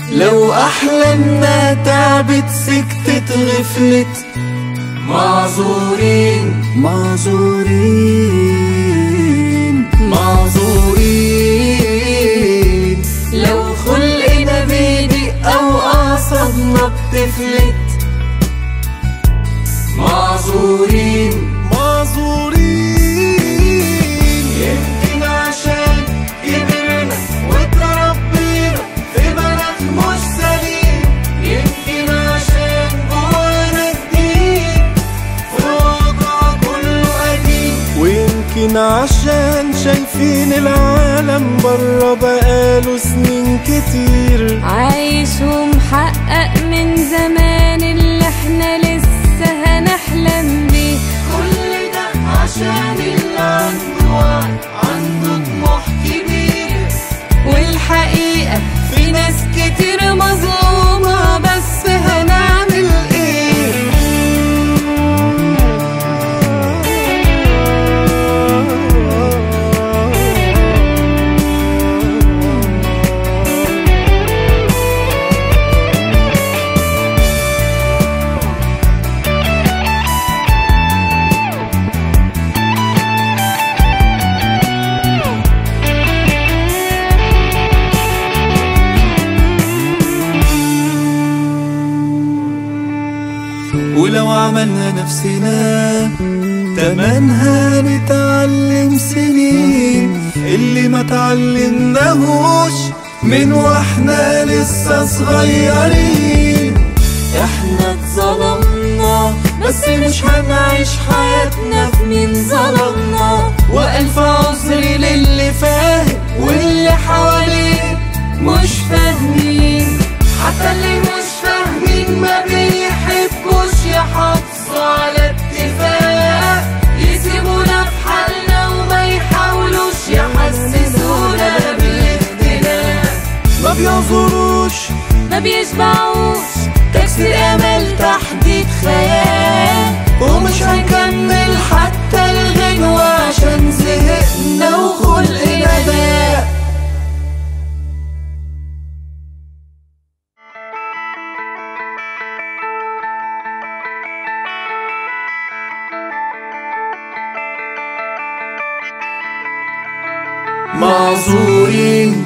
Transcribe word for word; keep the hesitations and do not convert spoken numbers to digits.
لو أحلامنا تعبت سكتت غفلت، معذورين معذورين معذورين. لو خلقنا بيضيق أو أعصابنا بتفلت، معذورين معذورين. يمكن عشان كبرنا وتربينا في مناخ مش سليم، يمكن عشان جوانا جديد في وضع كله قديم، ويمكن عشان شايفين العالم برا بقاله سنين كتير، عايش ومحقق من زمان اللي احنا لسه هنحلم بيه. كل ده عشان اللي عنده وعي عنده طموح كبير. والحقيقة في ناس كتير مظلومة، بس هنعمل ايه؟ ولو عملنا نفسنا تمنها نتعلم سنين اللي ما تعلمناهوش من واحنا لسه صغيرين. احنا اتظلمنا بس مش هنعيش حياتنا في مين ظلمنا، والف عذر للي فاهم واللي حواليه مش فاهمين. حتى اللي مش فاهمين ما بيحبوش يحافظوا على اتفاق، يسيبونا في حالنا وما يحاولوش يحسسونا بالاختلاف. ما بيعذروش ما بيشبعوش، تكسير امل تحديد خيال.